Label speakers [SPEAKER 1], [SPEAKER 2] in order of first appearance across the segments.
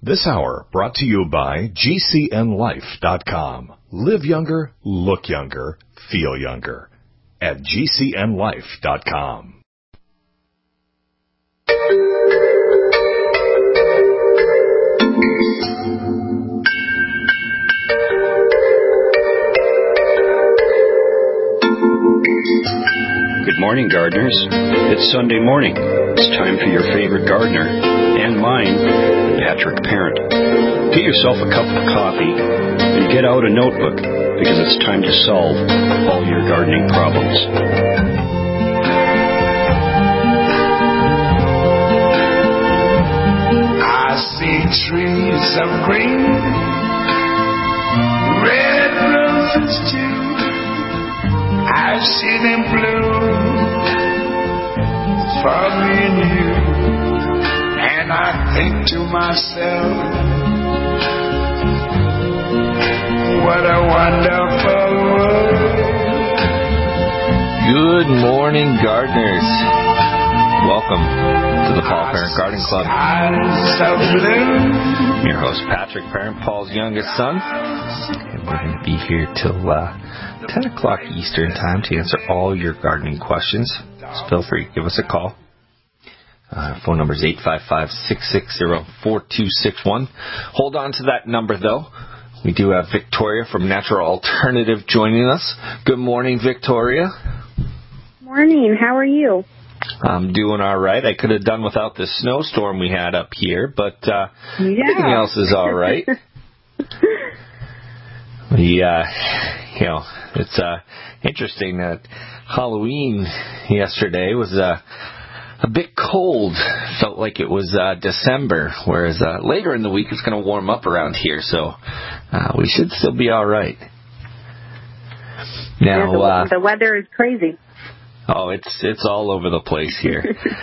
[SPEAKER 1] This hour brought to you by GCNLife.com. Live younger, look younger, feel younger at GCNLife.com.
[SPEAKER 2] Good morning, gardeners. It's Sunday morning. It's time for your favorite gardener, and mine, Patrick Parent. Get yourself a cup of coffee and get out a notebook, because it's time to solve all your gardening problems.
[SPEAKER 3] I see trees of green, red roses too. I see them bloom for me and you, and I think to myself, what a wonderful world.
[SPEAKER 4] Good morning, gardeners. Welcome to the Paul Parent Garden Club. I'm your host, Patrick Parent, Paul's youngest son, and we're going to be here till 10 o'clock Eastern time to answer all your gardening questions. So feel free to give us a call. Phone number is 855-660-4261. Hold on to that number, though. We do have Victoria from Natural Alternative joining us. Good morning, Victoria.
[SPEAKER 5] Morning. How are you?
[SPEAKER 4] I'm doing all right. I could have done without the snowstorm we had up here, but everything else is all right. It's interesting that Halloween yesterday was a bit cold. Felt like it was December, whereas later in the week it's going to warm up around here, so we should still be all right. Now,
[SPEAKER 5] the weather is crazy.
[SPEAKER 4] Oh, it's all over the place here.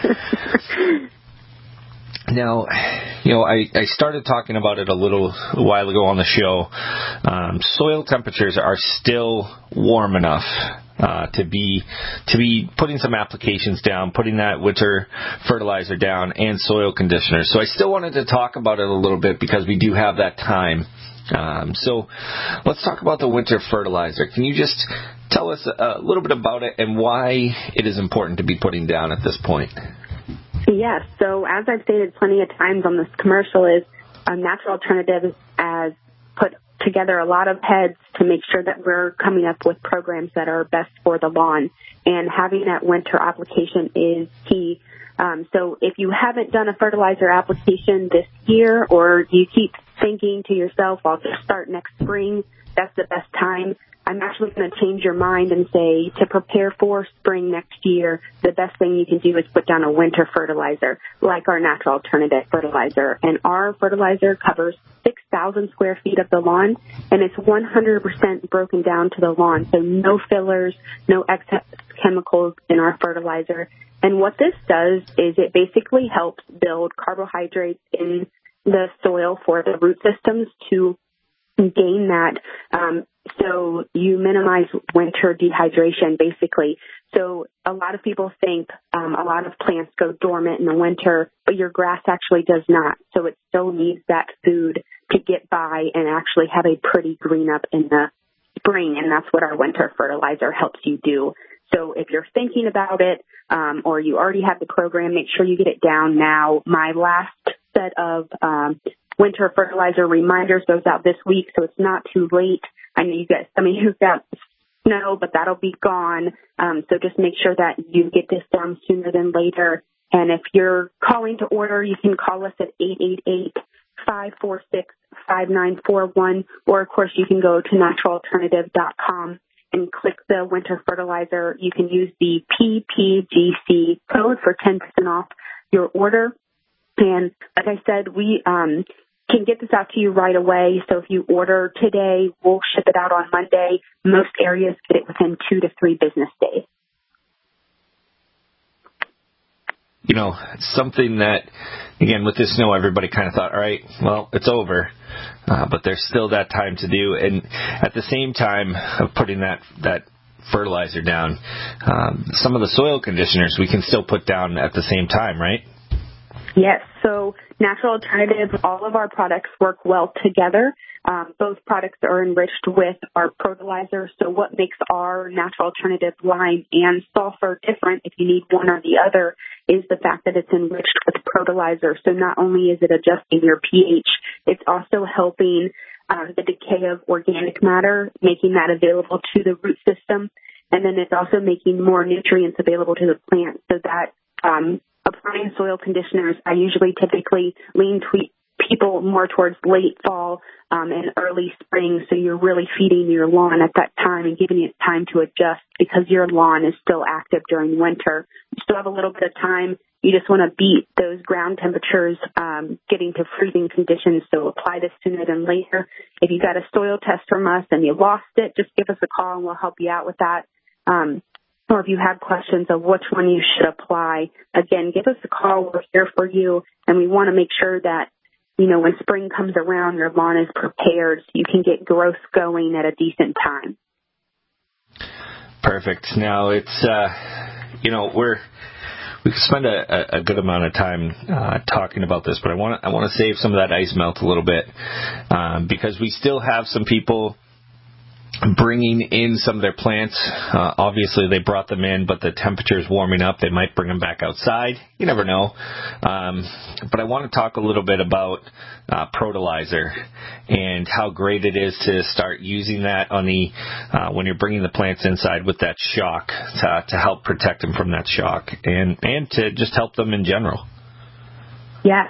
[SPEAKER 4] Now, I started talking about it a little while ago on the show. Soil temperatures are still warm enough to be putting some applications down, putting that winter fertilizer down, and soil conditioners. So I still wanted to talk about it a little bit because we do have that time. So let's talk about the winter fertilizer. Can you just tell us a little bit about it and why it is important to be putting down at this point?
[SPEAKER 5] Yes. So as I've stated plenty of times on this commercial, is Natural Alternatives has put together a lot of heads to make sure that we're coming up with programs that are best for the lawn. And having that winter application is key. So if you haven't done a fertilizer application this year, or you keep thinking to yourself, I'll just start next spring, that's the best time. I'm actually going to change your mind and say to prepare for spring next year, the best thing you can do is put down a winter fertilizer, like our Natural Alternative fertilizer. And our fertilizer covers 6,000 square feet of the lawn, and it's 100% broken down to the lawn. So no fillers, no excess chemicals in our fertilizer. And what this does is it basically helps build carbohydrates in the soil for the root systems to gain that. So you minimize winter dehydration, basically. So a lot of people think a lot of plants go dormant in the winter, but your grass actually does not. So it still needs that food to get by and actually have a pretty green up in the spring, and that's what our winter fertilizer helps you do. So if you're thinking about it, or you already have the program, make sure you get it down now. My last set of winter fertilizer reminders goes out this week, so it's not too late. I know you got some of you got snow, but that'll be gone. So just make sure that you get this down sooner than later. And if you're calling to order, you can call us at 888-546-5941, or of course you can go to naturalalternative.com and click the winter fertilizer. You can use the PPGC code for 10% off your order. And like I said, we can get this out to you right away. So if you order today, we'll ship it out on Monday. Most areas get it within 2 to 3 business days.
[SPEAKER 4] You know, it's something that, again, with this snow, everybody kind of thought, all right, well, it's over. But there's still that time to do. And at the same time of putting that fertilizer down, some of the soil conditioners we can still put down at the same time, right?
[SPEAKER 5] Yes, so Natural Alternatives, all of our products work well together. Both products are enriched with our Protolizer. So what makes our Natural Alternative line and sulfur different, if you need one or the other, is the fact that it's enriched with Protolizer. So not only is it adjusting your pH, it's also helping the decay of organic matter, making that available to the root system. And then it's also making more nutrients available to the plant so that applying soil conditioners, I usually typically lean people more towards late fall and early spring, so you're really feeding your lawn at that time and giving it time to adjust because your lawn is still active during winter. You still have a little bit of time. You just want to beat those ground temperatures getting to freezing conditions, so apply this sooner than later. If you got a soil test from us and you lost it, just give us a call and we'll help you out with that. Or if you have questions of which one you should apply, again, give us a call. We're here for you, and we want to make sure that, you know, when spring comes around, your lawn is prepared so you can get growth going at a decent time.
[SPEAKER 4] Perfect. Now, it's, we could spend a good amount of time talking about this, but I want to save some of that ice melt a little bit because we still have some people bringing in some of their plants. Obviously, they brought them in, but the temperature is warming up. They might bring them back outside. You never know. But I want to talk a little bit about Protolizer and how great it is to start using that on the when you're bringing the plants inside with that shock to help protect them from that shock and to just help them in general.
[SPEAKER 5] Yes.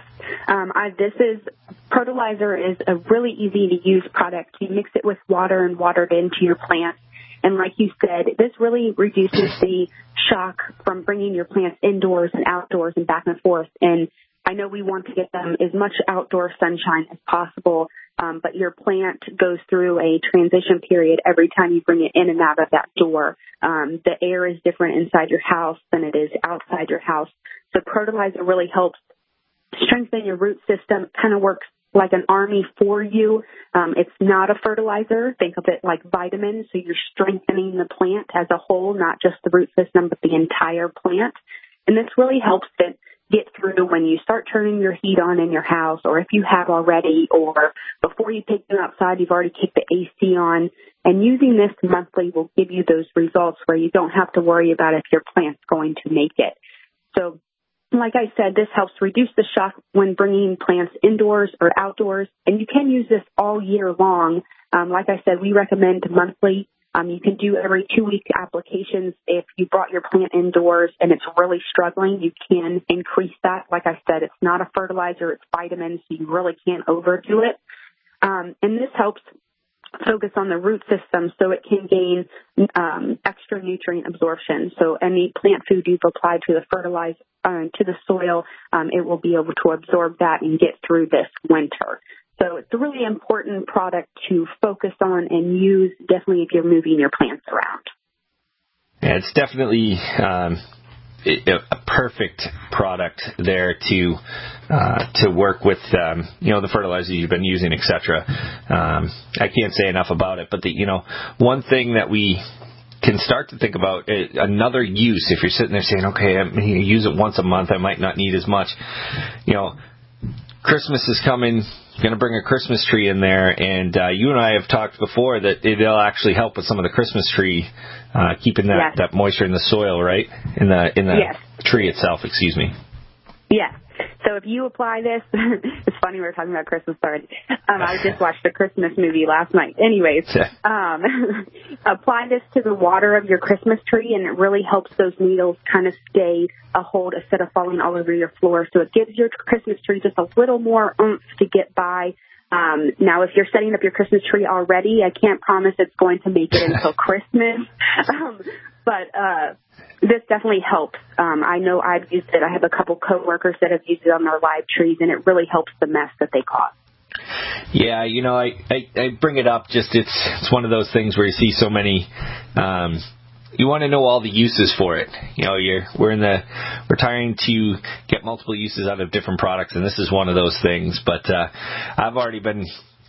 [SPEAKER 5] Protolizer is a really easy to use product. You mix it with water and water it into your plants. And like you said, this really reduces the shock from bringing your plants indoors and outdoors and back and forth. And I know we want to get them as much outdoor sunshine as possible, but your plant goes through a transition period every time you bring it in and out of that door. The air is different inside your house than it is outside your house. So Protolizer really helps strengthen your root system. It kind of works like an army for you. It's not a fertilizer. Think of it like vitamins. So you're strengthening the plant as a whole, not just the root system, but the entire plant. And this really helps it get through when you start turning your heat on in your house, or if you have already, or before you take them outside, you've already kicked the AC on. And using this monthly will give you those results where you don't have to worry about if your plant's going to make it. So like I said, this helps reduce the shock when bringing plants indoors or outdoors, and you can use this all year long. Like I said, we recommend monthly. You can do every 2-week applications. If you brought your plant indoors and it's really struggling, you can increase that. Like I said, it's not a fertilizer, it's vitamins, so you really can't overdo it. And this helps focus on the root system so it can gain extra nutrient absorption. So any plant food you've applied to the fertilizer, to the soil, it will be able to absorb that and get through this winter. So it's a really important product to focus on and use, definitely if you're moving your plants around.
[SPEAKER 4] Yeah, it's definitely a perfect product there to work with, the fertilizers you've been using, etc. I can't say enough about it, but one thing that we can start to think about another use. If you're sitting there saying, okay, I'm going to use it once a month, I might not need as much. Christmas is coming, going to bring a Christmas tree in there, and you and I have talked before that it'll actually help with some of the Christmas tree, keeping that moisture in the soil, right? In the tree itself, excuse me.
[SPEAKER 5] Yes. So if you apply this, it's funny we were talking about Christmas already. I just watched a Christmas movie last night. Anyways, apply this to the water of your Christmas tree, and it really helps those needles kind of stay a hold instead of falling all over your floor. So it gives your Christmas tree just a little more oomph to get by. Now, if you're setting up your Christmas tree already, I can't promise it's going to make it until Christmas. But this definitely helps. I know I've used it. I have a couple coworkers that have used it on their live trees, and it really helps the mess that they cause.
[SPEAKER 4] Yeah, I bring it up. Just it's one of those things where you see so many. You want to know all the uses for it. We're trying to get multiple uses out of different products, and this is one of those things. But I've already been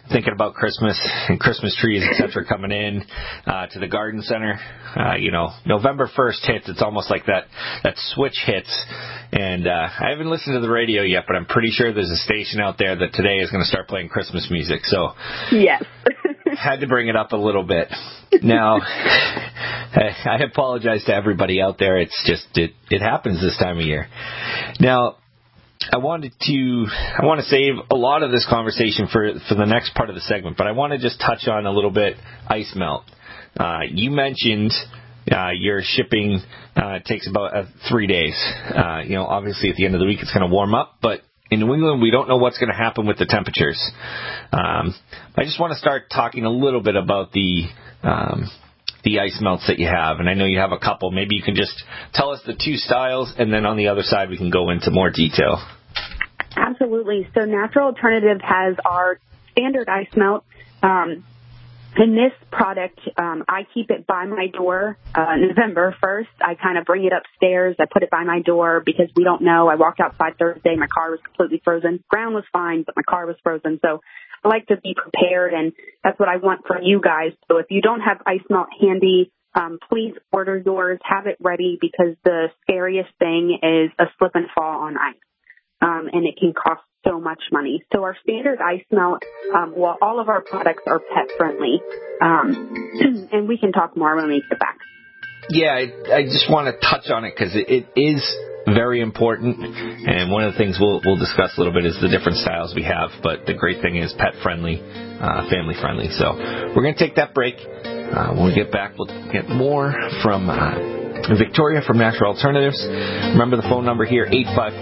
[SPEAKER 4] thinking about Christmas and Christmas trees, etc., coming in to the garden center. November 1st hits. It's almost like that switch hits. And I haven't listened to the radio yet, but I'm pretty sure there's a station out there that today is going to start playing Christmas music. So
[SPEAKER 5] yes.
[SPEAKER 4] Had to bring it up a little bit. Now, I apologize to everybody out there. It's just, it happens this time of year. Now, I want to save a lot of this conversation for the next part of the segment, but I want to just touch on a little bit ice melt. You mentioned your shipping takes about 3 days. Obviously at the end of the week it's going to warm up, but in New England we don't know what's going to happen with the temperatures. I just want to start talking a little bit about the ice melts that you have, and I know you have a couple. Maybe you can just tell us the two styles, and then on the other side we can go into more detail.
[SPEAKER 5] Absolutely. So Natural Alternative has our standard ice melt. In this product, I keep it by my door November 1st. I kind of bring it upstairs. I put it by my door because we don't know. I walked outside Thursday. My car was completely frozen. Ground was fine, but my car was frozen. So I like to be prepared, and that's what I want from you guys. So if you don't have ice melt handy, please order yours. Have it ready, because the scariest thing is a slip and fall on ice, and it can cost so much money. So our standard ice melt, all of our products are pet friendly, and we can talk more when we get back.
[SPEAKER 4] Yeah, I just want to touch on it because it is very important, and one of the things we'll discuss a little bit is the different styles we have, but the great thing is pet friendly, family friendly. So we're going to take that break. When we get back, we'll get more from Victoria from Natural Alternatives. Remember the phone number here,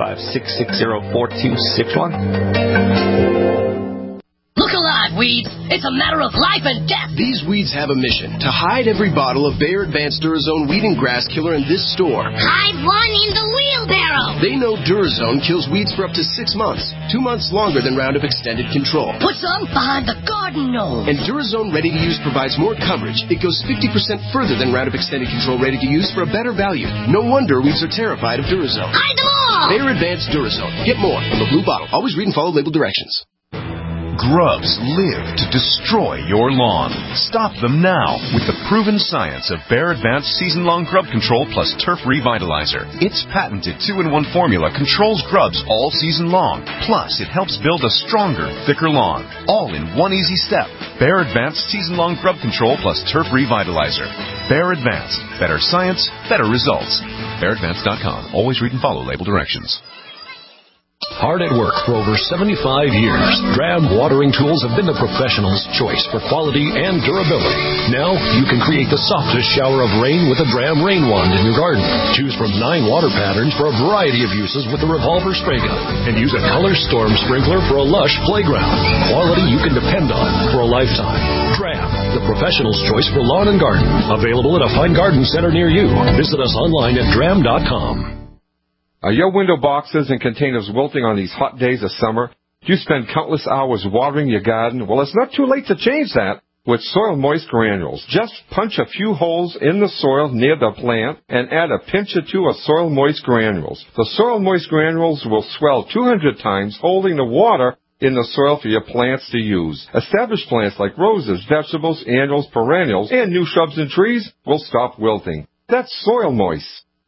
[SPEAKER 4] 855-660-4261.
[SPEAKER 6] Look alive, weeds. It's a matter of life and death.
[SPEAKER 7] These weeds have a mission: to hide every bottle of Bayer Advanced Durazone Weed and Grass Killer in this store.
[SPEAKER 6] Hide one in the wheelbarrow.
[SPEAKER 7] They know Durazone kills weeds for up to 6 months, 2 months longer than Roundup Extended Control.
[SPEAKER 6] Put some behind the garden gnome.
[SPEAKER 7] And Durazone Ready to Use provides more coverage. It goes 50% further than Roundup Extended Control Ready to Use for a better value. No wonder weeds are terrified of Durazone.
[SPEAKER 6] Hide them all.
[SPEAKER 7] Bayer Advanced Durazone. Get more from a blue bottle. Always read and follow label directions.
[SPEAKER 1] Grubs live to destroy your lawn. Stop them now with the proven science of Bayer Advanced Season-Long Grub Control plus Turf Revitalizer. Its patented 2-in-1 formula controls grubs all season long. Plus, it helps build a stronger, thicker lawn. All in one easy step. Bayer Advanced Season-Long Grub Control plus Turf Revitalizer. Bayer Advanced. Better science, better results. BayerAdvanced.com. Always read and follow label directions.
[SPEAKER 8] Hard at work for over 75 years, Dram Watering Tools have been the professional's choice for quality and durability. Now, you can create the softest shower of rain with a Dram Rain Wand in your garden. Choose from 9 water patterns for a variety of uses with the revolver spray gun. And use a Color Storm sprinkler for a lush playground. Quality you can depend on for a lifetime. Dram, the professional's choice for lawn and garden. Available at a fine garden center near you. Visit us online at dram.com.
[SPEAKER 9] Are your window boxes and containers wilting on these hot days of summer? Do you spend countless hours watering your garden? Well, it's not too late to change that with Soil Moist Granules. Just punch a few holes in the soil near the plant and add a pinch or two of Soil Moist Granules. The Soil Moist Granules will swell 200 times, holding the water in the soil for your plants to use. Established plants like roses, vegetables, annuals, perennials, and new shrubs and trees will stop wilting. That's Soil Moist.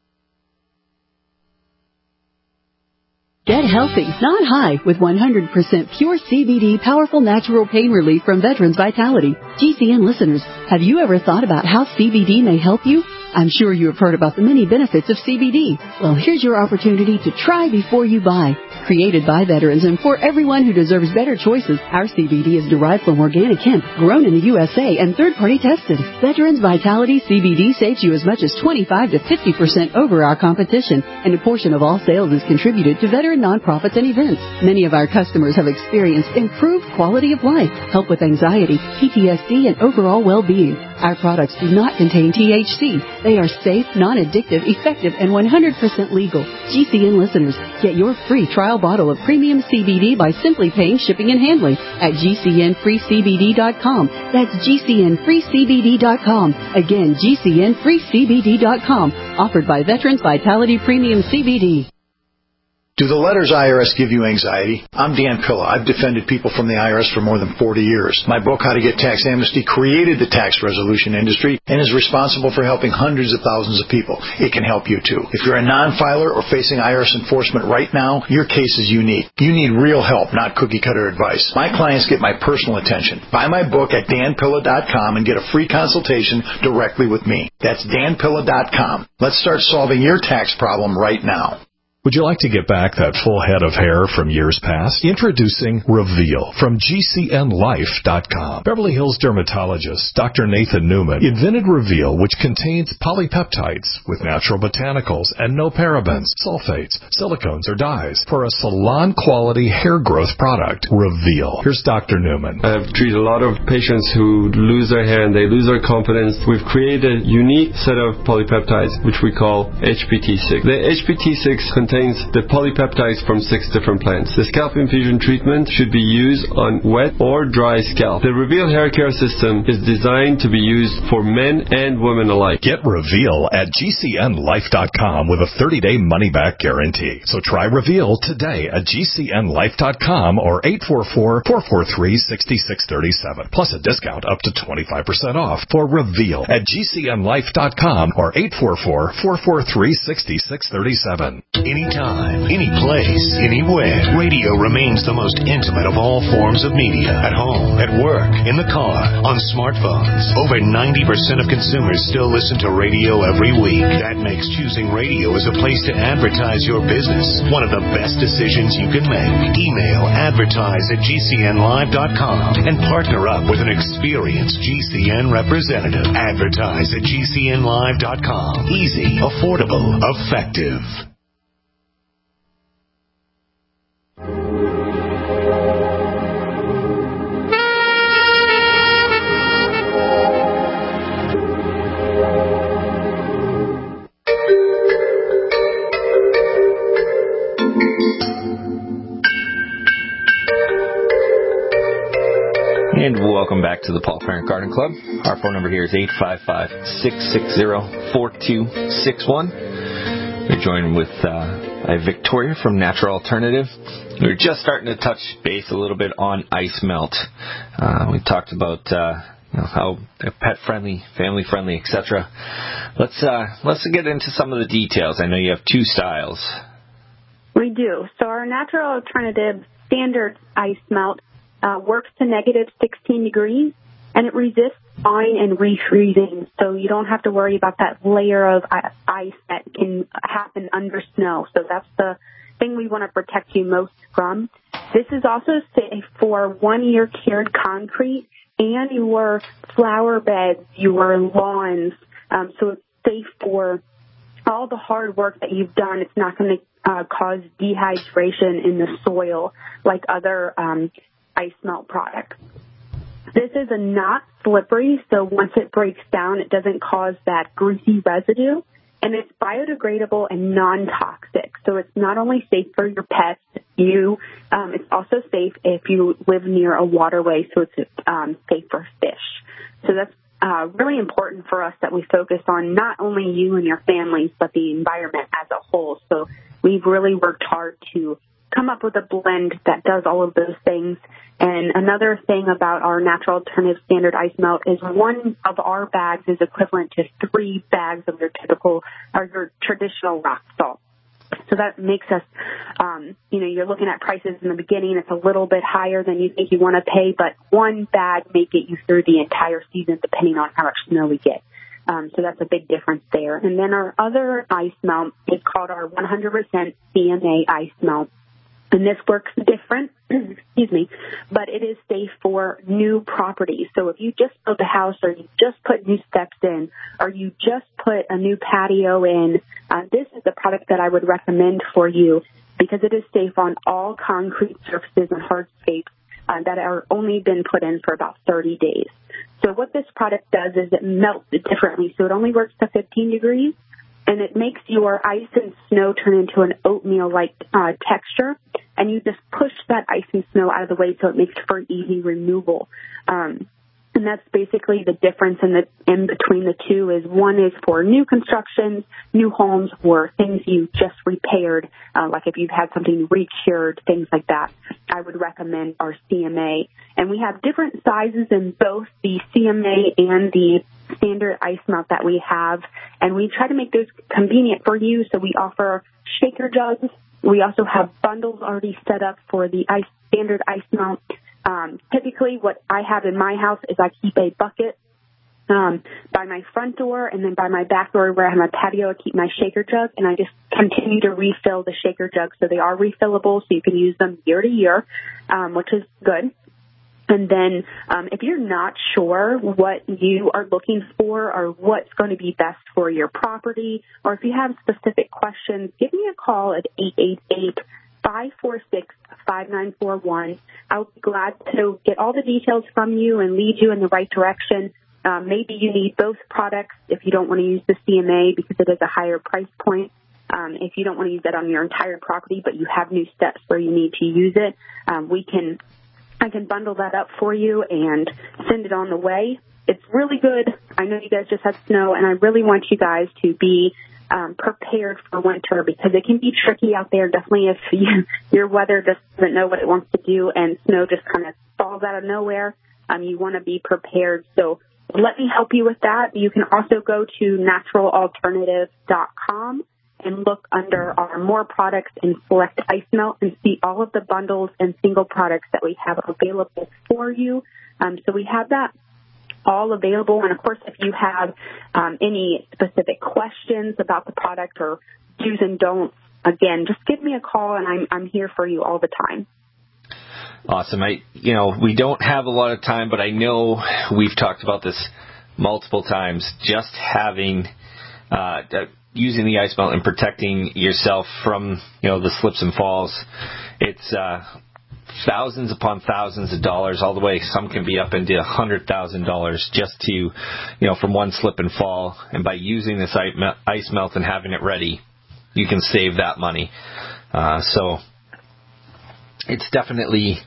[SPEAKER 10] Get healthy, not high, with 100% pure CBD powerful natural pain relief from Veterans Vitality. GCN listeners, have you ever thought about how CBD may help you? I'm sure you have heard about the many benefits of CBD. Well, here's your opportunity to try before you buy. Created by veterans and for everyone who deserves better choices, our CBD is derived from organic hemp, grown in the USA, and third-party tested. Veterans Vitality CBD saves you as much as 25 to 50% over our competition, and a portion of all sales is contributed to veteran nonprofits and events. Many of our customers have experienced improved quality of life, help with anxiety, PTSD, and overall well-being. Our products do not contain THC. They are safe, non-addictive, effective, and 100% legal. GCN listeners, get your free trial bottle of premium CBD by simply paying shipping and handling at GCNFreeCBD.com. That's GCNFreeCBD.com. Again, GCNFreeCBD.com. Offered by Veterans Vitality Premium CBD.
[SPEAKER 11] Do the letters IRS give you anxiety? I'm Dan Pilla. I've defended people from the IRS for more than 40 years. My book, How to Get Tax Amnesty, created the tax resolution industry and is responsible for helping hundreds of thousands of people. It can help you too. If you're a non-filer or facing IRS enforcement right now, your case is unique. You need real help, not cookie-cutter advice. My clients get my personal attention. Buy my book at danpilla.com and get a free consultation directly with me. That's danpilla.com. Let's start solving your tax problem right now.
[SPEAKER 8] Would you like to get back that full head of hair from years past? Introducing Reveal from GCNlife.com. Beverly Hills dermatologist Dr. Nathan Newman invented Reveal, which contains polypeptides with natural botanicals and no parabens, sulfates, silicones, or dyes for a salon-quality hair growth product. Reveal. Here's Dr. Newman.
[SPEAKER 12] I've treated a lot of patients who lose their hair and they lose their confidence. We've created a unique set of polypeptides, which we call HPT6. The HPT6 contains the polypeptides from 6 different plants. The scalp infusion treatment should be used on wet or dry scalp. The Reveal hair care system is designed to be used for men and women alike.
[SPEAKER 8] Get Reveal at GCNlife.com with a 30-day money-back guarantee. So try Reveal today at GCNlife.com or 844-443-6637. Plus a discount up to 25% off for Reveal at GCNlife.com or 844-443-6637.
[SPEAKER 13] Anytime, any place, anywhere, radio remains the most intimate of all forms of media. At home, at work, in the car, on smartphones. Over 90% of consumers still listen to radio every week. That makes choosing radio as a place to advertise your business one of the best decisions you can make. Email advertise@gcnlive.com and partner up with an experienced GCN representative. Advertise at gcnlive.com. Easy, affordable, effective.
[SPEAKER 4] And welcome back to the Paul Parent Garden Club. Our phone number here is 855-660-4261. We're joined with Victoria from Natural Alternative. We were just starting to touch base a little bit on ice melt. We talked about how they're pet-friendly, family-friendly, etc. Let's get into some of the details. I know you have 2 styles.
[SPEAKER 5] We do. So our Natural Alternative standard ice melt works to negative 16 degrees, and it resists thawing and refreezing, so you don't have to worry about that layer of ice that can happen under snow. So that's the thing we want to protect you most from. This is also safe for 1-year cured concrete and your flower beds, your lawns. So it's safe for all the hard work that you've done. It's not going to cause dehydration in the soil like other ice melt products. This is not slippery, so once it breaks down, it doesn't cause that greasy residue, and it's biodegradable and non-toxic. So it's not only safe for your pets, it's also safe if you live near a waterway, so it's safe for fish. So that's really important for us that we focus on not only you and your families, but the environment as a whole. So we've really worked hard to come up with a blend that does all of those things. And another thing about our Natural Alternative Standard Ice Melt is 1 of our bags is equivalent to 3 bags of your traditional rock salt. So that makes us, you're looking at prices in the beginning. It's a little bit higher than you think you want to pay, but 1 bag may get you through the entire season depending on how much snow we get. So that's a big difference there. And then our other ice melt is called our 100% CMA ice melt. And this works different, but it is safe for new properties. So if you just built a house or you just put new steps in or you just put a new patio in, this is the product that I would recommend for you because it is safe on all concrete surfaces and hardscapes that are only been put in for about 30 days. So what this product does is it melts it differently. So it only works to 15 degrees. And it makes your ice and snow turn into an oatmeal-like texture, and you just push that ice and snow out of the way so it makes for easy removal. And that's basically the difference in between the two. Is one is for new constructions, new homes, or things you just repaired, like if you've had something recured, things like that. I would recommend our CMA. And we have different sizes in both the CMA and the standard ice melt that we have. And we try to make those convenient for you. So we offer shaker jugs. We also have bundles already set up for the standard ice melt. Typically what I have in my house is I keep a bucket by my front door, and then by my back door where I have my patio, I keep my shaker jug, and I just continue to refill the shaker jugs. So they are refillable, so you can use them year to year, which is good. And then if you're not sure what you are looking for or what's going to be best for your property, or if you have specific questions, give me a call at 888-546-5941. I'll be glad to get all the details from you and lead you in the right direction. Maybe you need both products if you don't want to use the CMA because it is a higher price point. If you don't want to use that on your entire property, but you have new steps where you need to use it, I can bundle that up for you and send it on the way. It's really good. I know you guys just had snow, and I really want you guys to be prepared for winter because it can be tricky out there. Definitely if your weather just doesn't know what it wants to do and snow just kind of falls out of nowhere, you want to be prepared. So let me help you with that. You can also go to naturalalternative.com and look under our more products and select ice melt and see all of the bundles and single products that we have available for you. So we have that all available. And, of course, if you have any specific questions about the product or do's and don'ts, again, just give me a call, and I'm here for you all the time.
[SPEAKER 4] Awesome. We don't have a lot of time, but I know we've talked about this multiple times. Just having using the ice melt and protecting yourself from the slips and falls. It's thousands upon thousands of dollars, all the way. Some can be up into $100,000 just to from one slip and fall. And by using this ice melt and having it ready, you can save that money. So it's definitely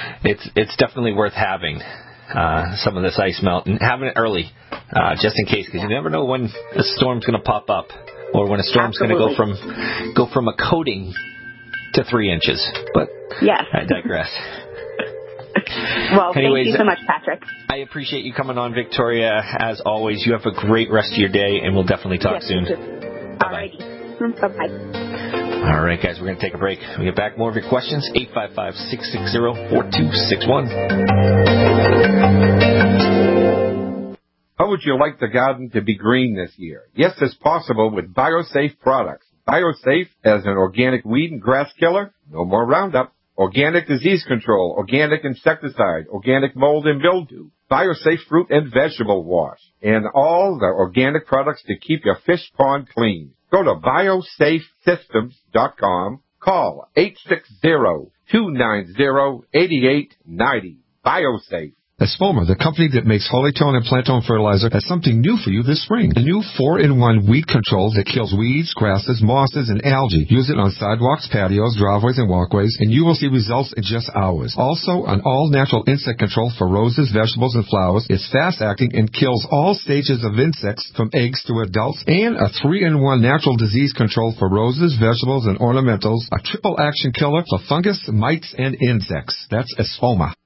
[SPEAKER 4] worth having some of this ice melt and having it early, just in case, because you never know when a storm's going to pop up or when a storm's going to go from a coating to 3 inches. But yes, I digress.
[SPEAKER 5] Well, anyways, thank you so much, Patrick.
[SPEAKER 4] I appreciate you coming on, Victoria. As always, you have a great rest of your day, and we'll definitely talk soon.
[SPEAKER 5] Bye-bye. Bye-bye.
[SPEAKER 4] All right, guys, we're going to take a break. When we get back, more of your questions, 855-660-4261.
[SPEAKER 9] How would you like the garden to be green this year? Yes, it's possible with BioSafe products. BioSafe as an organic weed and grass killer, no more Roundup. Organic disease control, organic insecticide, organic mold and mildew. BioSafe fruit and vegetable wash. And all the organic products to keep your fish pond clean. Go to biosafesystems.com. Call 860-290-8890. BioSafe.
[SPEAKER 14] Espoma, the company that makes Holytone and Plantone fertilizer, has something new for you this spring. The new 4-in-1 weed control that kills weeds, grasses, mosses, and algae. Use it on sidewalks, patios, driveways, and walkways, and you will see results in just hours. Also, an all-natural insect control for roses, vegetables, and flowers. It's fast-acting and kills all stages of insects from eggs to adults. And a 3-in-1 natural disease control for roses, vegetables, and ornamentals. A triple-action killer for fungus, mites, and insects. That's Espoma.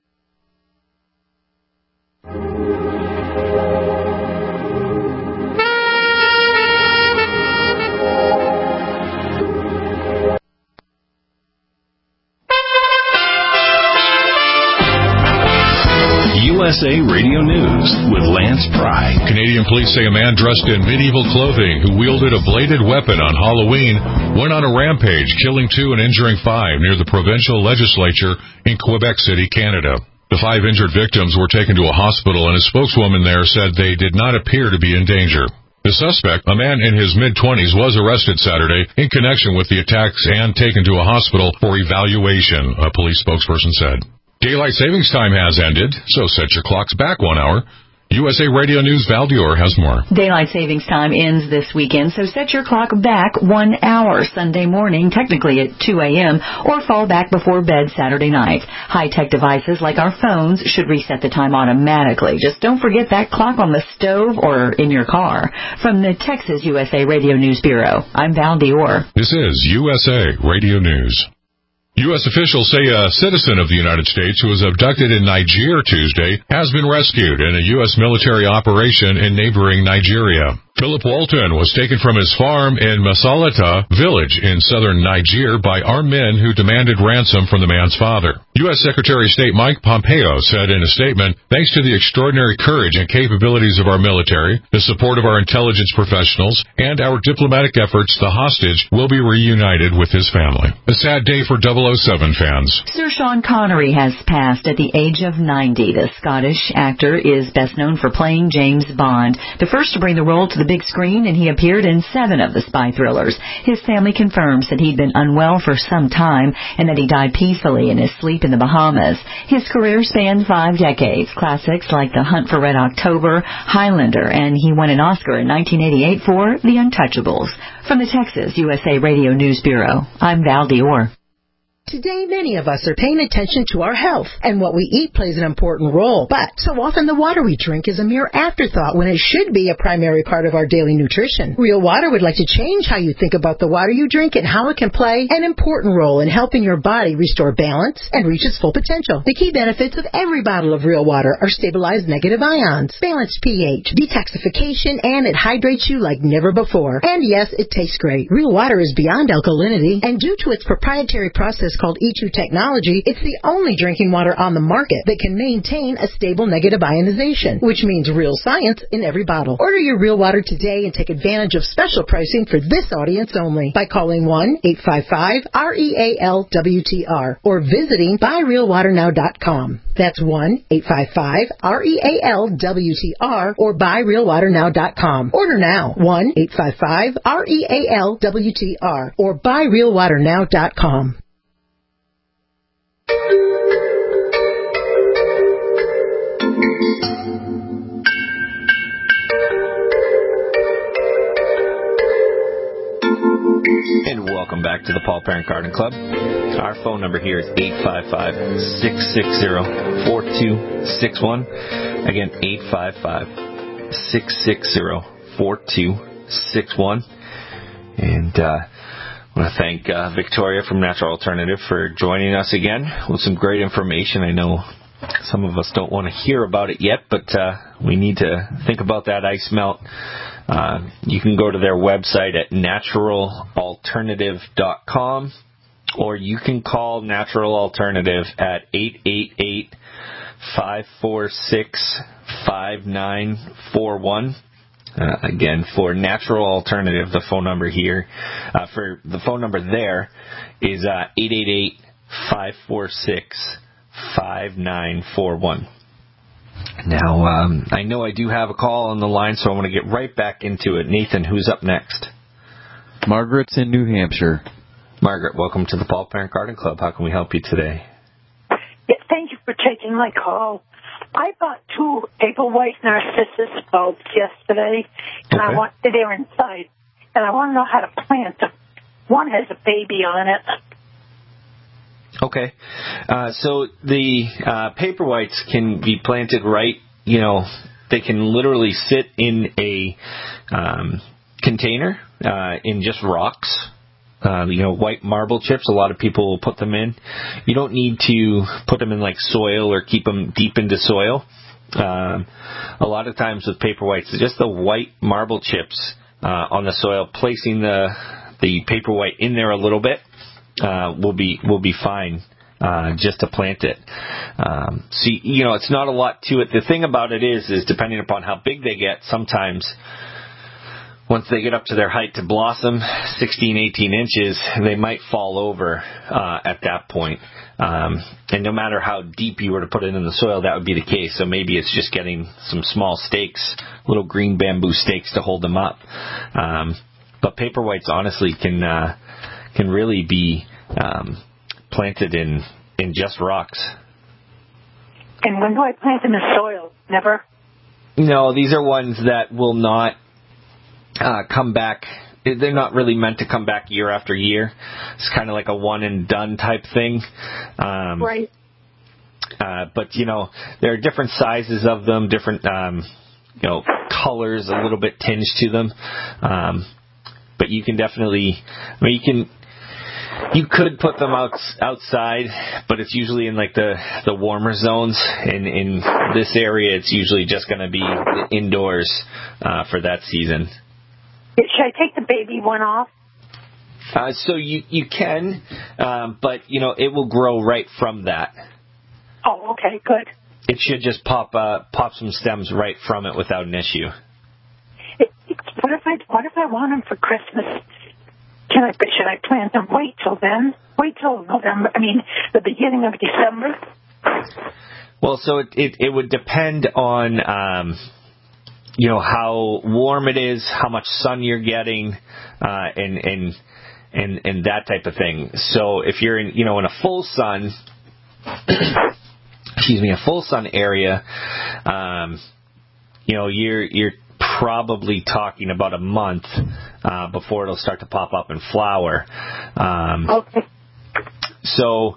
[SPEAKER 8] USA Radio News with Lance Pry.
[SPEAKER 15] Canadian police say a man dressed in medieval clothing who wielded a bladed weapon on Halloween went on a rampage, killing 2 and injuring 5 near the provincial legislature in Quebec City, Canada. The 5 injured victims were taken to a hospital, and a spokeswoman there said they did not appear to be in danger. The suspect, a man in his mid-20s, was arrested Saturday in connection with the attacks and taken to a hospital for evaluation, a police spokesperson said. Daylight savings time has ended, so set your clocks back 1 hour. USA Radio News Val Dior has more.
[SPEAKER 10] Daylight savings time ends this weekend, so set your clock back 1 hour Sunday morning, technically at 2 a.m., or fall back before bed Saturday night. High-tech devices like our phones should reset the time automatically. Just don't forget that clock on the stove or in your car. From the Texas USA Radio News Bureau, I'm Val Dior.
[SPEAKER 15] This is USA Radio News. U.S. officials say a citizen of the United States who was abducted in Niger Tuesday has been rescued in a U.S. military operation in neighboring Nigeria. Philip Walton was taken from his farm in Masalata village in southern Niger by armed men who demanded ransom from the man's father. U.S. Secretary of State Mike Pompeo said in a statement, "Thanks to the extraordinary courage and capabilities of our military, the support of our intelligence professionals, and our diplomatic efforts, the hostage will be reunited with his family." A sad day for 007 fans.
[SPEAKER 10] Sir Sean Connery has passed at the age of 90. The Scottish actor is best known for playing James Bond, the first to bring the role to the big screen, and he appeared in 7 of the spy thrillers. His family confirms that he'd been unwell for some time and that he died peacefully in his sleep in the Bahamas. His career spanned 5 decades. Classics like The Hunt for Red October, Highlander, and he won an Oscar in 1988 for The Untouchables. From the Texas USA Radio News Bureau, I'm Val Dior.
[SPEAKER 16] Today, many of us are paying attention to our health, and what we eat plays an important role. But so often the water we drink is a mere afterthought when it should be a primary part of our daily nutrition. Real Water would like to change how you think about the water you drink and how it can play an important role in helping your body restore balance and reach its full potential. The key benefits of every bottle of Real Water are stabilized negative ions, balanced pH, detoxification, and it hydrates you like never before. And yes, it tastes great. Real Water is beyond alkalinity, and due to its proprietary process called E2 technology, it's the only drinking water on the market that can maintain a stable negative ionization, which means real science in every bottle. Order your Real Water today and take advantage of special pricing for this audience only by calling 1-855-REAL-WTR or visiting buyrealwaternow.com. That's 1-855-REAL-WTR or buyrealwaternow.com. Order now, 1-855-REAL-WTR or buyrealwaternow.com.
[SPEAKER 4] And welcome back to the Paul Parent Garden Club. Our phone number here is 855-660-4261. Again, 855-660-4261. And I want to thank Victoria from Natural Alternative for joining us again with some great information. I know some of us don't want to hear about it yet, but we need to think about that ice melt. You can go to their website at naturalalternative.com, or you can call Natural Alternative at 888-546-5941. Again, for Natural Alternative, the phone number here, for the phone number there is 888-546-5941. Now, I know I do have a call on the line, so I want to get right back into it. Nathan, who's up next?
[SPEAKER 17] Margaret's in New Hampshire.
[SPEAKER 4] Margaret, welcome to the Paul Parent Garden Club. How can we help you today?
[SPEAKER 18] Yeah, thank you for taking my call. I bought 2 Paperwhite Narcissus bulbs yesterday, and they're inside, and I want to know how to plant them. One has a baby on it.
[SPEAKER 4] Okay. So the Paperwhites can be planted right, they can literally sit in a container in just rocks. White marble chips, a lot of people will put them in. You don't need to put them in like soil or keep them deep into soil. A lot of times with Paperwhites, just the white marble chips on the soil, placing the Paperwhite in there a little bit will be fine just to plant it. See, it's not a lot to it. The thing about it is depending upon how big they get, sometimes once they get up to their height to blossom, 16, 18 inches, they might fall over at that point. And no matter how deep you were to put it in the soil, that would be the case. So maybe it's just getting some small stakes, little green bamboo stakes to hold them up. But Paperwhites honestly can really be planted in just rocks.
[SPEAKER 18] And when do I plant them in soil? Never?
[SPEAKER 4] No, these are ones that will not come back. They're not really meant to come back year after year. It's kind of like a one and done type thing.
[SPEAKER 18] Right.
[SPEAKER 4] But, there are different sizes of them, different, colors, a little bit tinged to them. But you can definitely, you could put them outside, but it's usually in like the warmer zones. In this area, it's usually just going to be indoors for that season.
[SPEAKER 18] Should I take the baby one off?
[SPEAKER 4] So you can, but it will grow right from that.
[SPEAKER 18] Oh, okay, good.
[SPEAKER 4] It should just pop some stems right from it without an issue.
[SPEAKER 18] What if I want them for Christmas? Should I plant them? Wait till then. Wait till November. The beginning of December.
[SPEAKER 4] Well, so it would depend on how warm it is, how much sun you're getting, and that type of thing. So if you're in a full sun, a full sun area, you're probably talking about a month before it'll start to pop up and flower.
[SPEAKER 18] Okay.
[SPEAKER 4] So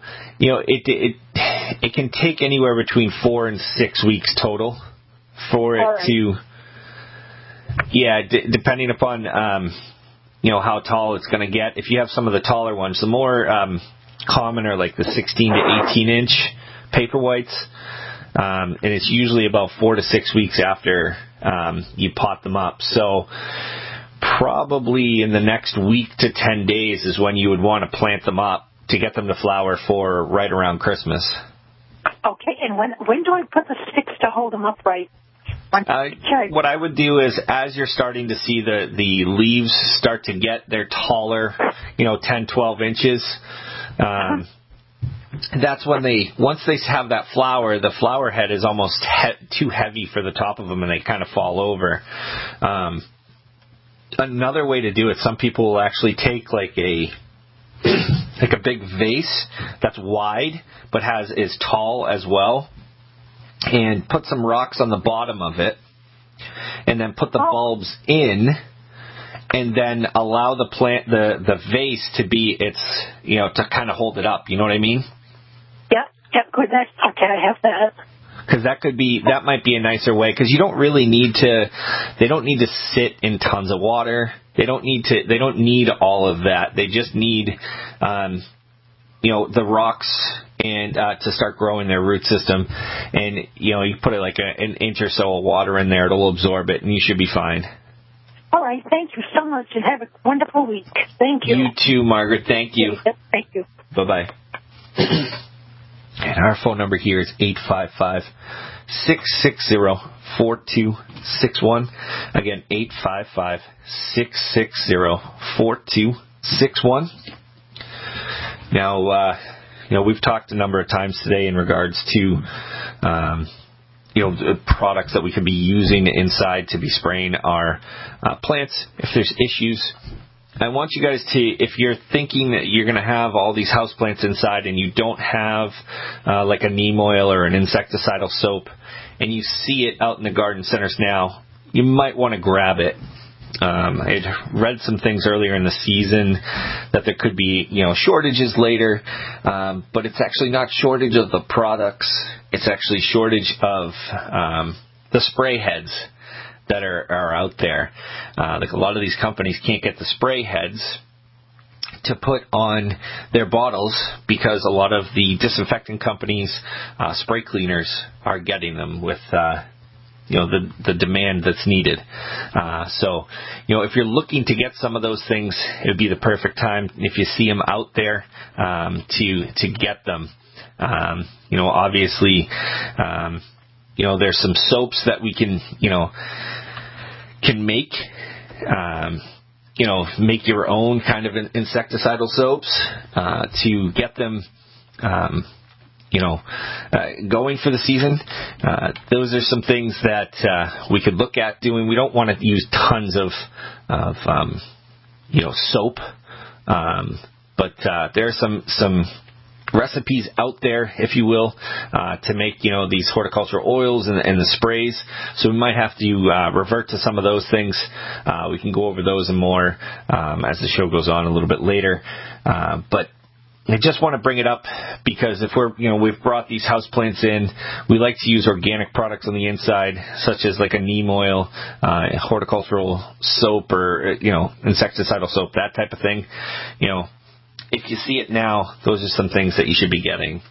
[SPEAKER 4] it can take anywhere between 4 and 6 weeks total for it to. Yeah, depending upon how tall it's going to get. If you have some of the taller ones, the more common are like the 16 to 18 inch paper whites, and it's usually about 4 to 6 weeks after you pot them up. So probably in the next week to 10 days is when you would want to plant them up to get them to flower for right around Christmas.
[SPEAKER 18] Okay, and when do I put the sticks to hold them upright?
[SPEAKER 4] What I would do is, as you're starting to see the leaves start to get, they're taller, 10, 12 inches, that's when once they have that flower, the flower head is almost too heavy for the top of them and they kind of fall over. Another way to do it, some people will actually take like a big vase that's wide but is tall as well, and put some rocks on the bottom of it, and then put the bulbs in, and then allow the plant, the vase to be to kind of hold it up. You know what I mean?
[SPEAKER 18] Yeah, good. Okay, I have that.
[SPEAKER 4] Because that might be a nicer way, because they don't need to sit in tons of water. They don't need all of that. They just need, the rocks and to start growing their root system. And, you put like an inch or so of water in there, it'll absorb it, and you should be fine.
[SPEAKER 18] All right, thank you so much, and have a wonderful week. Thank you.
[SPEAKER 4] You too, Margaret. Thank you.
[SPEAKER 18] Thank you.
[SPEAKER 4] Bye-bye. And our phone number here is 855-660-4261. Again, 855-660-4261. Now, we've talked a number of times today in regards to, products that we could be using inside to be spraying our plants if there's issues. I want you guys to, if you're thinking that you're going to have all these houseplants inside and you don't have like a neem oil or an insecticidal soap, and you see it out in the garden centers now, you might want to grab it. I had read some things earlier in the season that there could be, shortages later, but it's actually not shortage of the products. It's actually shortage of the spray heads that are out there. Like a lot of these companies can't get the spray heads to put on their bottles because a lot of the disinfectant companies, spray cleaners are getting them with the demand that's needed. So if you're looking to get some of those things, it would be the perfect time if you see them out there to get them. Obviously, there's some soaps that we can make. Make your own kind of insecticidal soaps to get them. Going for the season. Those are some things that we could look at doing. We don't want to use tons of soap, but there are some recipes out there, if you will, to make, these horticultural oils and the sprays. So we might have to revert to some of those things. We can go over those and more as the show goes on a little bit later. But I just want to bring it up because if we've brought these houseplants in, we like to use organic products on the inside, such as like a neem oil, horticultural soap, or, insecticidal soap, that type of thing. If you see it now, those are some things that you should be getting.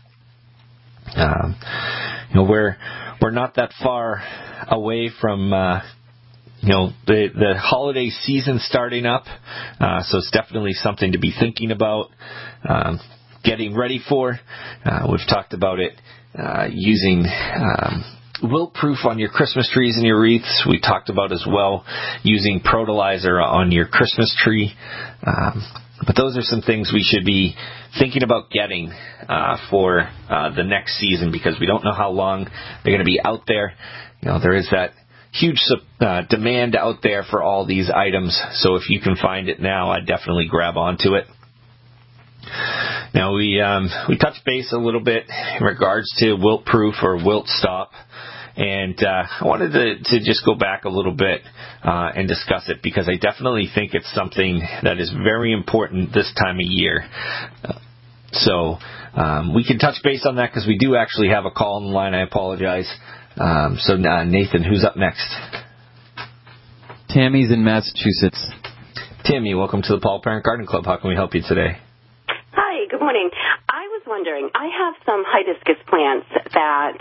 [SPEAKER 4] We're not that far away from, the holiday season starting up. So it's definitely something to be thinking about, getting ready for. We've talked about it, using, wilt-proof on your Christmas trees and your wreaths. We talked about as well using Protolizer on your Christmas tree. But those are some things we should be thinking about getting for the next season, because we don't know how long they're going to be out there. There is that huge demand out there for all these items. So if you can find it now, I'd definitely grab onto it. Now we touched base a little bit in regards to wilt-proof or wilt-stop. And I wanted to just go back a little bit and discuss it, because I definitely think it's something that is very important this time of year. So we can touch base on that, because we do actually have a call on the line. I apologize. So Nathan, who's up next?
[SPEAKER 17] Tammy's in Massachusetts.
[SPEAKER 4] Tammy, welcome to the Paul Parent Garden Club. How can we help you today?
[SPEAKER 19] Hi, good morning. I was wondering, I have some hibiscus plants that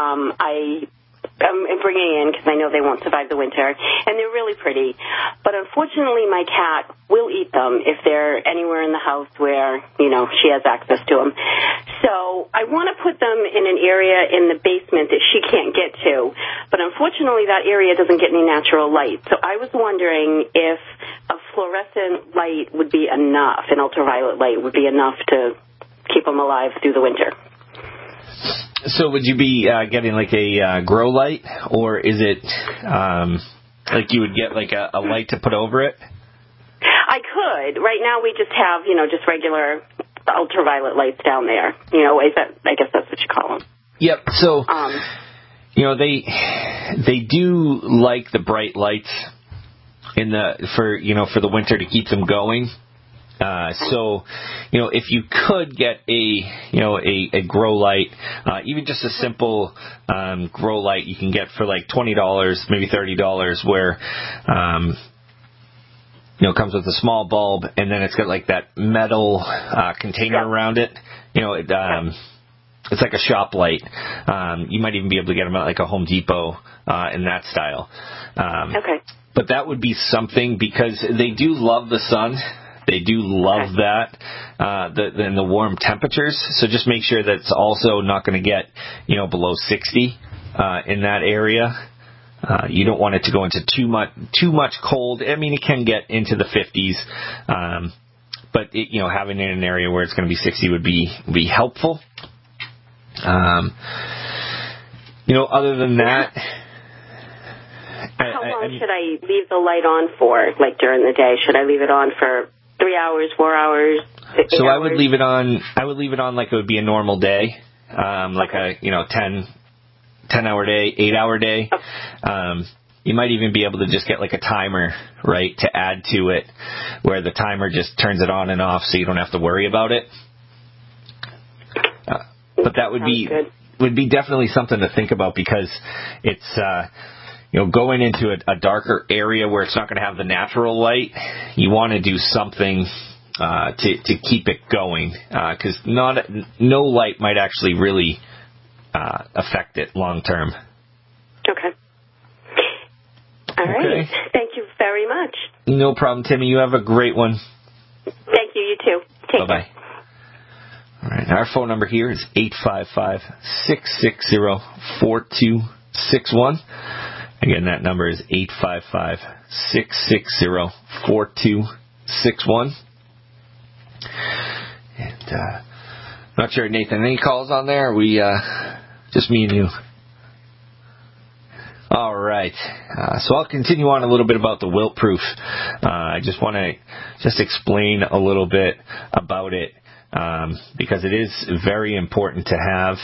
[SPEAKER 19] I'm bringing in because I know they won't survive the winter, and they're really pretty. But unfortunately, my cat will eat them if they're anywhere in the house where, she has access to them. So I want to put them in an area in the basement that she can't get to. But unfortunately, that area doesn't get any natural light. So I was wondering if a fluorescent light would be enough, an ultraviolet light would be enough to keep them alive through the winter.
[SPEAKER 4] So would you be getting like a grow light, or is it like you would get like a light to put over it?
[SPEAKER 19] I could. Right now we just have, just regular ultraviolet lights down there. I guess that's what you call them.
[SPEAKER 4] Yep. So, they do like the bright lights for the winter to keep them going. So, if you could get a grow light, even just a simple grow light you can get for like $20, maybe $30, where it comes with a small bulb, and then it's got like that metal container around it. It's like a shop light. You might even be able to get them at like a Home Depot in that style.
[SPEAKER 19] Okay.
[SPEAKER 4] But that would be something, because they do love the sun. They do love that, the warm temperatures. So just make sure that it's also not going to get, below 60 in that area. You don't want it to go into too much cold. I mean, it can get into the 50s, but having it in an area where it's going to be 60 would be helpful. Other than that.
[SPEAKER 19] How long should I leave the light on for, like during the day? Should I leave it on for 3 hours, 4 hours?
[SPEAKER 4] So I would leave it on like it would be a normal day, like a 10-hour day, 8-hour day.
[SPEAKER 19] Okay.
[SPEAKER 4] You might even be able to just get like a timer, right, to add to it, where the timer just turns it on and off, so you don't have to worry about it. But that would be definitely something to think about, because it's going into a darker area where it's not going to have the natural light. You want to do something to keep it going, because no light might actually really affect it long term.
[SPEAKER 19] Okay. All right. Okay. Thank you very much.
[SPEAKER 4] No problem, Timmy. You have a great one.
[SPEAKER 19] Thank you. You too. Take
[SPEAKER 4] Bye-bye.
[SPEAKER 19] care.
[SPEAKER 4] All right. Our phone number here is 855-660-4261. Again, that number is 855-660-4261. And not sure, Nathan, any calls on there? Or we just me and you? All right. So I'll continue on a little bit about the wilt-proof. I just want to explain a little bit about it. because it is very important to have,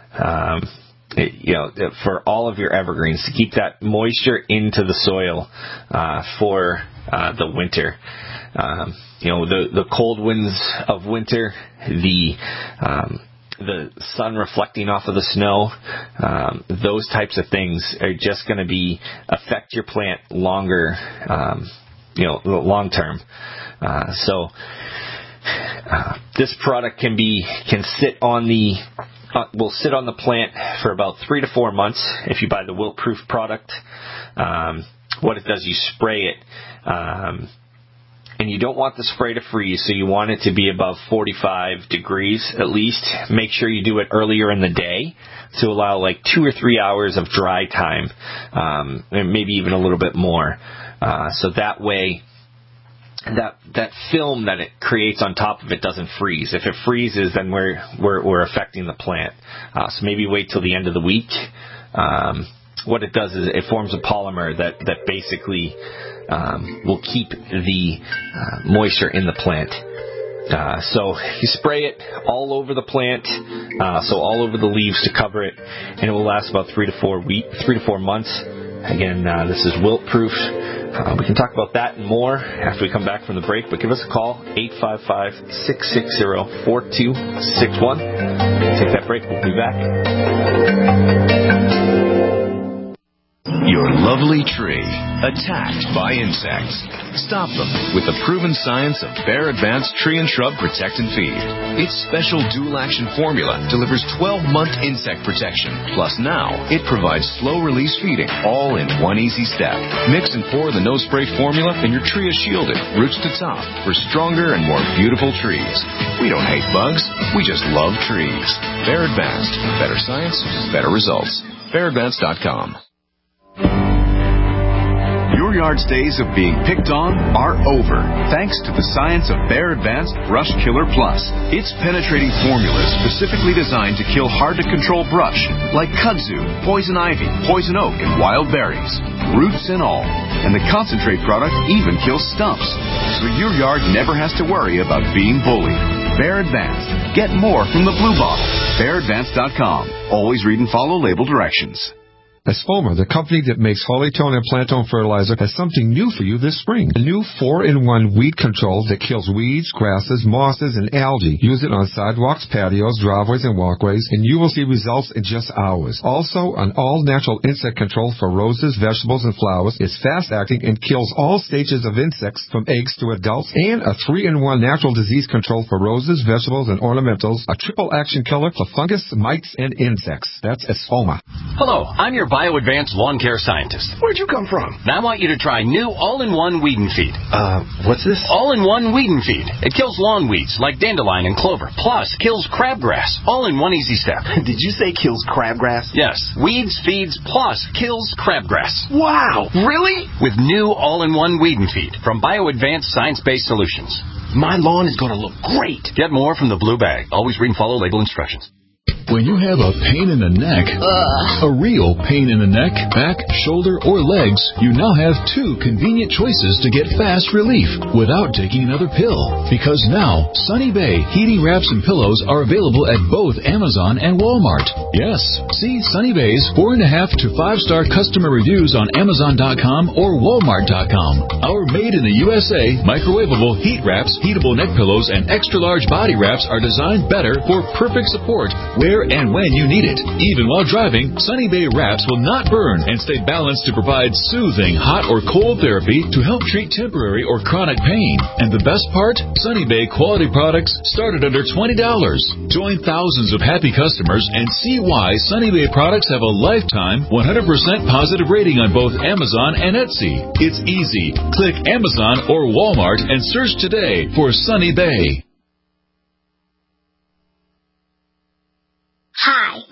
[SPEAKER 4] for all of your evergreens, to keep that moisture into the soil for the winter. The cold winds of winter, the sun reflecting off of the snow, those types of things are just going to affect your plant longer, long term. So this product can sit on will sit on the plant for about 3 to 4 months if you buy the wilt-proof product. What it does, you spray it, and you don't want the spray to freeze, so you want it to be above 45 degrees at least. Make sure you do it earlier in the day to allow like 2 or 3 hours of dry time, and maybe even a little bit more. So that way, that film that it creates on top of it doesn't freeze. If it freezes, then we're affecting the plant. So maybe wait till the end of the week. What it does is it forms a polymer that basically will keep the moisture in the plant. So you spray it all over the plant, so all over the leaves to cover it, and it will last about 3 to 4 months. Again, this is wilt-proof. We can talk about that and more after we come back from the break, but give us a call, 855-660-4261. Take that break. We'll be back.
[SPEAKER 1] Your lovely tree attacked by insects. Stop them with the proven science of Bayer Advanced Tree and Shrub Protect and Feed. Its special dual-action formula delivers 12-month insect protection. Plus now, it provides slow-release feeding, all in one easy step. Mix and pour the no-spray formula, and your tree is shielded, roots to top, for stronger and more beautiful trees. We don't hate bugs. We just love trees. Bayer Advanced. Better science, better results. BayerAdvanced.com. Your yard's days of being picked on are over, thanks to the science of Bayer Advanced Brush Killer Plus. Its penetrating formula is specifically designed to kill hard-to-control brush, like kudzu, poison ivy, poison oak, and wild berries, roots and all. And the concentrate product even kills stumps, so your yard never has to worry about being bullied. Bayer Advanced. Get more from the blue bottle. BayerAdvanced.com. Always read and follow label directions.
[SPEAKER 14] Espoma, the company that makes Hollytone and Plantone fertilizer, has something new for you this spring. A new 4-in-1 weed control that kills weeds, grasses, mosses, and algae. Use it on sidewalks, patios, driveways, and walkways, and you will see results in just hours. Also, an all-natural insect control for roses, vegetables, and flowers is fast-acting and kills all stages of insects from eggs to adults. And a 3-in-1 natural disease control for roses, vegetables, and ornamentals. A triple-action killer for fungus, mites, and insects. That's Espoma.
[SPEAKER 20] Hello, I'm your BioAdvanced lawn care scientist.
[SPEAKER 21] Where'd you come from?
[SPEAKER 20] Now I want you to try new all-in-one weed and feed.
[SPEAKER 21] What's this?
[SPEAKER 20] All-in-one weed and feed. It kills lawn weeds like dandelion and clover, plus kills crabgrass, all in one easy step.
[SPEAKER 21] Did you say kills crabgrass?
[SPEAKER 20] Yes. Weeds, feeds, plus kills crabgrass.
[SPEAKER 21] Wow! Really?
[SPEAKER 20] With new all-in-one weed and feed from BioAdvanced science-based solutions.
[SPEAKER 21] My lawn is going to look great.
[SPEAKER 20] Get more from the blue bag. Always read and follow label instructions.
[SPEAKER 22] When you have a pain in the neck, a real pain in the neck, back, shoulder, or legs, you now have 2 convenient choices to get fast relief without taking another pill. Because now, Sunny Bay heating wraps and pillows are available at both Amazon and Walmart. Yes, see Sunny Bay's 4.5 to 5-star customer reviews on Amazon.com or Walmart.com. Our made in the USA microwavable heat wraps, heatable neck pillows, and extra large body wraps are designed better for perfect support where and when you need it. Even while driving, Sunny Bay wraps will not burn and stay balanced to provide soothing hot or cold therapy to help treat temporary or chronic pain. And the best part? Sunny Bay quality products start at under $20. Join thousands of happy customers and see why Sunny Bay products have a lifetime 100% positive rating on both Amazon and Etsy. It's easy. Click Amazon or Walmart and search today for Sunny Bay.
[SPEAKER 23] Hi, my name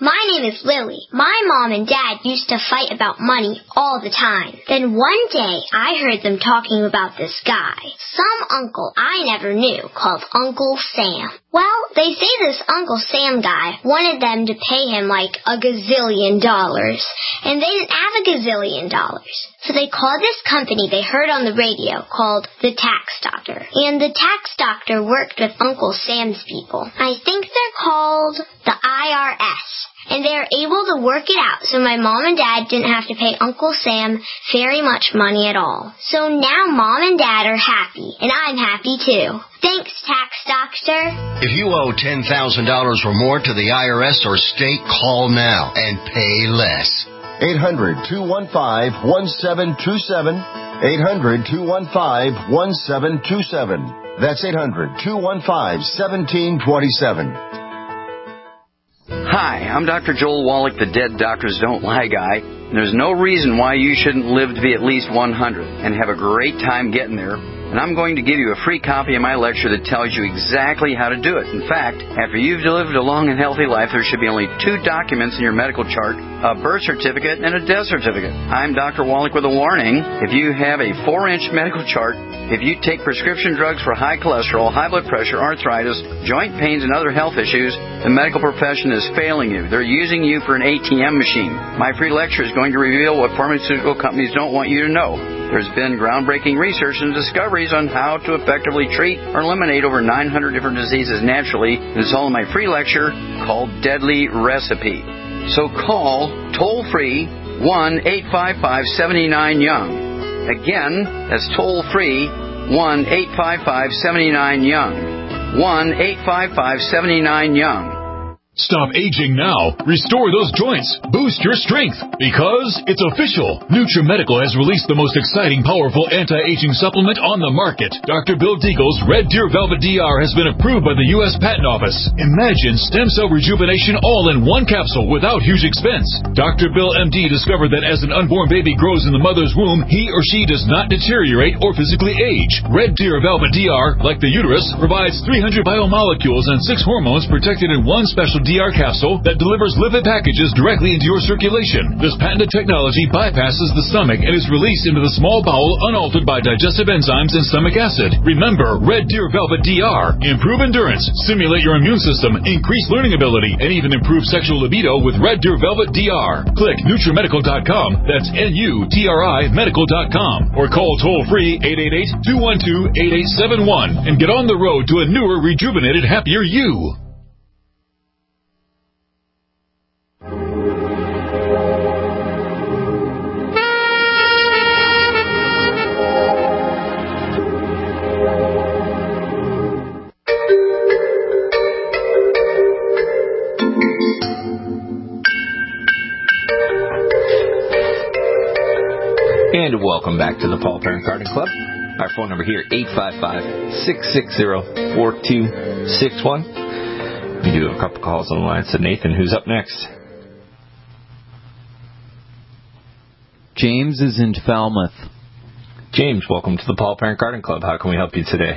[SPEAKER 2] name is Lily. My mom and dad used to fight about money all the time. Then one day, I heard them talking about this guy, some uncle I never knew, called Uncle Sam. Well, they say this Uncle Sam guy wanted them to pay him like $1 gazillion, and they didn't have $1 gazillion. So they called this company they heard on the radio called the Tax Doctor. And the Tax Doctor worked with Uncle Sam's people. I think they're called the IRS. And they are able to work it out so my mom and dad didn't have to pay Uncle Sam very much money at all. So now mom and dad are happy, and I'm happy too. Thanks, Tax Doctor.
[SPEAKER 3] If you owe $10,000 or more to the IRS or state, call now and pay less.
[SPEAKER 23] 800-215-1727. 800-215-1727. That's 800-215-1727.
[SPEAKER 24] Hi, I'm Dr. Joel Wallach, the Dead Doctors Don't Lie guy. And there's no reason why you shouldn't live to be at least 100 and have a great time getting there. And I'm going to give you a free copy of my lecture that tells you exactly how to do it. In fact, after you've lived a long and healthy life, there should be only 2 documents in your medical chart, a birth certificate and a death certificate. I'm Dr. Wallach with a warning. If you have a 4-inch medical chart, if you take prescription drugs for high cholesterol, high blood pressure, arthritis, joint pains, and other health issues, the medical profession is failing you. They're using you for an ATM machine. My free lecture is going to reveal what pharmaceutical companies don't want you to know. There's been groundbreaking research and discoveries on how to effectively treat or eliminate over 900 different diseases naturally. It's all in my free lecture called Deadly Recipe. So call toll-free 1-855-79-YOUNG. Again, that's toll-free 1-855-79-YOUNG. 1-855-79-YOUNG.
[SPEAKER 22] Stop aging now. Restore those joints. Boost your strength. Because it's official. NutriMedical has released the most exciting, powerful anti-aging supplement on the market. Dr. Bill Deagle's Red Deer Velvet DR has been approved by the U.S. Patent Office. Imagine stem cell rejuvenation all in one capsule without huge expense. Dr. Bill MD discovered that as an unborn baby grows in the mother's womb, he or she does not deteriorate or physically age. Red Deer Velvet DR, like the uterus, provides 300 biomolecules and 6 hormones protected in one special DR capsule that delivers lipid packages directly into your circulation. This patented technology bypasses the stomach and is released into the small bowel unaltered by digestive enzymes and stomach acid. Remember, Red Deer Velvet DR. Improve endurance, stimulate your immune system, increase learning ability, and even improve sexual libido with Red Deer Velvet DR. Click NutriMedical.com, that's NUTRI Medical.com, or call toll-free 888-212-8871 and get on the road to a newer, rejuvenated, happier you.
[SPEAKER 4] And welcome back to the Paul Parent Garden Club. Our phone number here, 855-660-4261. We do have a couple calls on the line. So Nathan, who's up next?
[SPEAKER 17] James is in Falmouth.
[SPEAKER 4] James, welcome to the Paul Parent Garden Club. How can we help you today?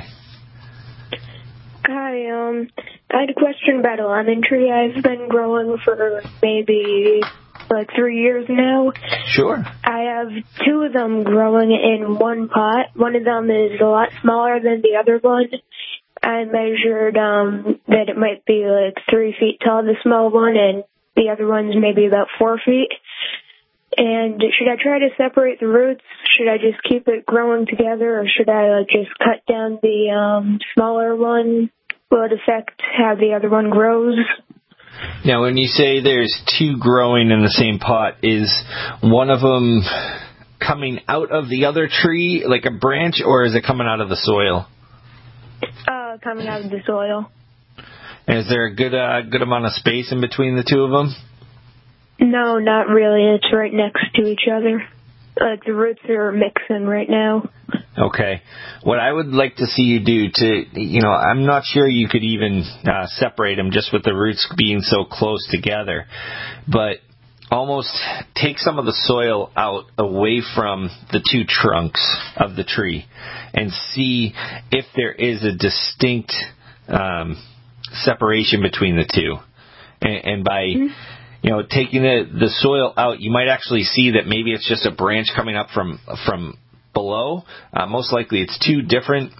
[SPEAKER 25] Hi, I had a question about a lemon tree I've been growing for maybe like 3 years now.
[SPEAKER 4] Sure.
[SPEAKER 25] I have 2 of them growing in one pot. One of them is a lot smaller than the other one. I measured that it might be like 3 feet tall, the small one, and the other one's maybe about 4 feet. And should I try to separate the roots? Should I just keep it growing together, or should I just cut down the smaller one? Will it affect how the other one grows?
[SPEAKER 4] Now, when you say there's 2 growing in the same pot, is one of them coming out of the other tree, like a branch, or is it coming out of the soil?
[SPEAKER 25] Coming out of the soil.
[SPEAKER 4] And is there a good amount of space in between the 2 of them?
[SPEAKER 25] No, not really. It's right next to each other. Like the roots are mixing right now.
[SPEAKER 4] Okay. What I would like to see you do I'm not sure you could even separate them just with the roots being so close together, but almost take some of the soil out away from the 2 trunks of the tree and see if there is a distinct separation between the 2. And by taking the soil out, you might actually see that maybe it's just a branch coming up from below. Most likely it's two different.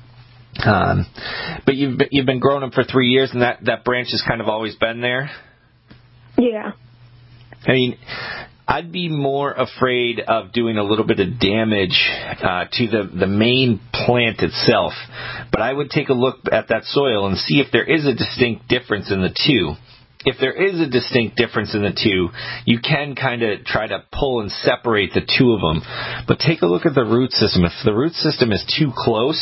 [SPEAKER 4] But you've been growing them for 3 years, and that branch has kind of always been there.
[SPEAKER 25] Yeah.
[SPEAKER 4] I mean, I'd be more afraid of doing a little bit of damage to the main plant itself. But I would take a look at that soil and see if there is a distinct difference in the two. If there is a distinct difference in the two, you can kind of try to pull and separate the two of them. But take a look at the root system. If the root system is too close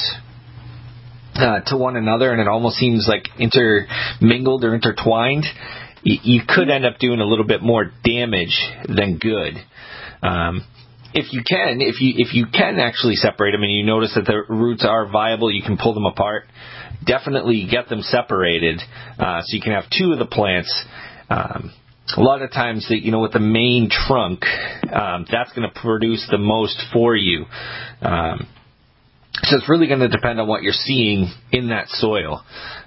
[SPEAKER 4] to one another and it almost seems like intermingled or intertwined, you could end up doing a little bit more damage than good. If you can actually separate them and you notice that the roots are viable, you can pull them apart. Definitely get them separated so you can have two of the plants. A lot of times, with the main trunk, that's going to produce the most for you. So it's really going to depend on what you're seeing in that soil.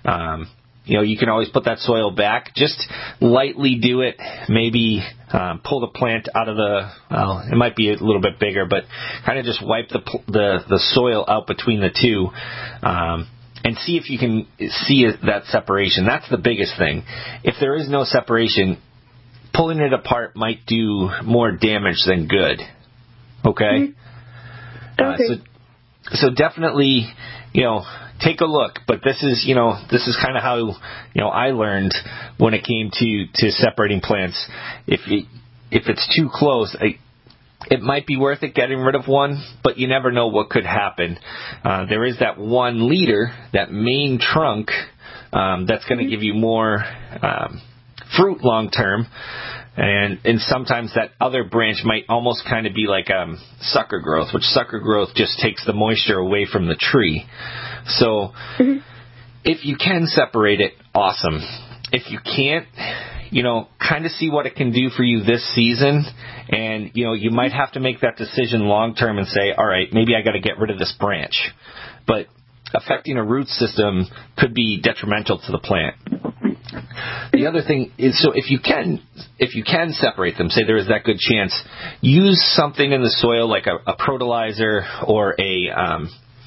[SPEAKER 4] You can always put that soil back. Just lightly do it. Maybe pull the plant out of it might be a little bit bigger, but kind of just wipe the soil out between the two. And see if you can see that separation. That's the biggest thing. If there is no separation, pulling it apart might do more damage than good. Okay?
[SPEAKER 25] Okay.
[SPEAKER 4] So definitely, take a look. But this is kind of how, I learned when it came to separating plants. If it's too close, it might be worth it getting rid of one, but you never know what could happen. There is that one leader, that main trunk, that's going to give you more fruit long term. And sometimes that other branch might almost kind of be like sucker growth, which sucker growth just takes the moisture away from the tree. So if you can separate it, awesome. If you can't, kind of see what it can do for you this season. And, you might have to make that decision long term and say, all right, maybe I got to get rid of this branch. But affecting a root system could be detrimental to the plant. The other thing is, so if you can separate them, say there is that good chance, use something in the soil like a protolizer or a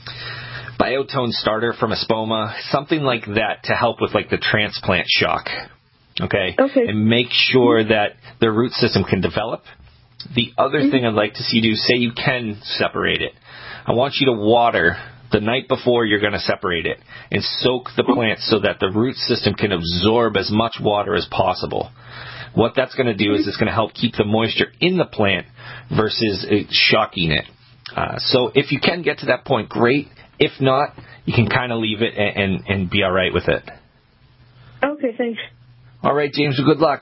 [SPEAKER 4] biotone starter from Espoma, something like that to help with like the transplant shock. Okay? And make sure that the root system can develop. The other thing I'd like to see you do, say you can separate it. I want you to water the night before you're going to separate it and soak the plant so that the root system can absorb as much water as possible. What that's going to do is it's going to help keep the moisture in the plant versus shocking it. So if you can get to that point, great. If not, you can kind of leave it and be all right with it.
[SPEAKER 25] Okay, thanks.
[SPEAKER 4] All right, James, good luck.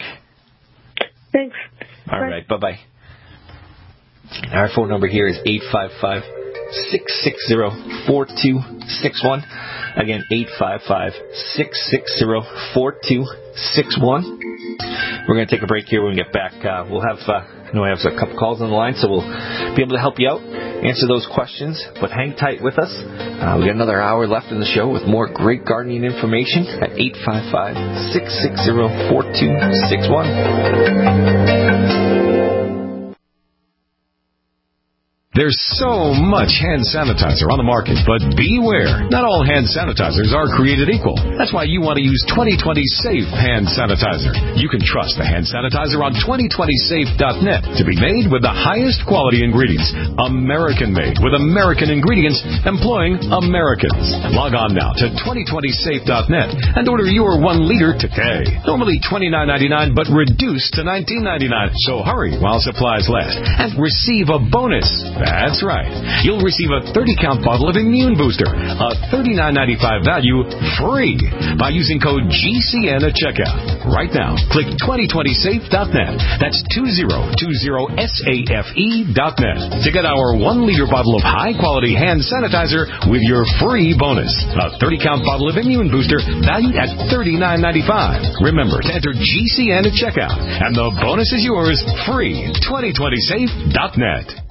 [SPEAKER 25] Thanks.
[SPEAKER 4] All right, bye-bye. Our phone number here is 855-660-4261. Again, 855-660-4261. We're going to take a break here. When we get back, we'll have a couple calls on the line, so we'll be able to help you out, answer those questions. But hang tight with us. We got another hour left in the show with more great gardening information at 855-660-4261.
[SPEAKER 8] There's so much hand sanitizer on the market, but beware. Not all hand sanitizers are created equal. That's why you want to use 2020 Safe Hand Sanitizer. You can trust the hand sanitizer on 2020safe.net to be made with the highest quality ingredients. American-made with American ingredients, employing Americans. Log on now to 2020safe.net and order your 1 liter today. Normally $29.99, but reduced to $19.99. So hurry while supplies last and receive a bonus. That's right. You'll receive a 30-count bottle of Immune Booster, a $39.95 value, free by using code GCN at checkout. Right now, click 2020safe.net. That's 2020safe.net to get our 1-liter bottle of high-quality hand sanitizer with your free bonus. A 30-count bottle of Immune Booster valued at $39.95. Remember to enter GCN at checkout, and the bonus is yours, free. 2020safe.net.